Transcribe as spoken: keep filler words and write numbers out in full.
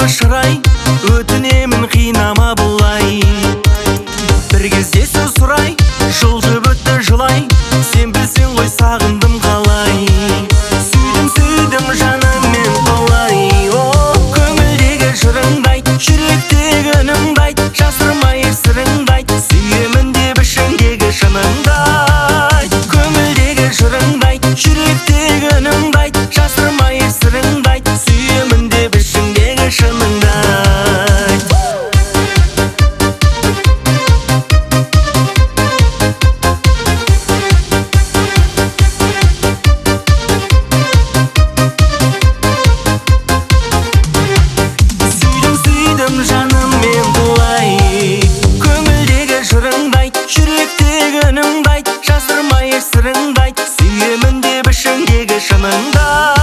нұрлы шырай, өтінемін қинама бұлай. Бір кездесу сұрай, жылжып өтті жылай, сен білсең ғой сағындым қалай. Сүйдім сүйдім жаныммен толай. О, көңілдегі жырыңды айт, жүректегі үніңді айт, жасырмай сырыңды айт, сүйемін деп ішіңдегі шыныңды айт. Көңілдегі жырыңды айт, жүректегі үніңді айт, жасырмай сырыңды айт, сүйемін деп ішіңдегі шыныңды айт. Сүйдім сүйдім жаныммен бұлай, көңілдегі жырыңды айт, жүректегі үніңді айт, жасырмай сырыңды айт, сүйемін деп ішіңдегі шыныңды айт.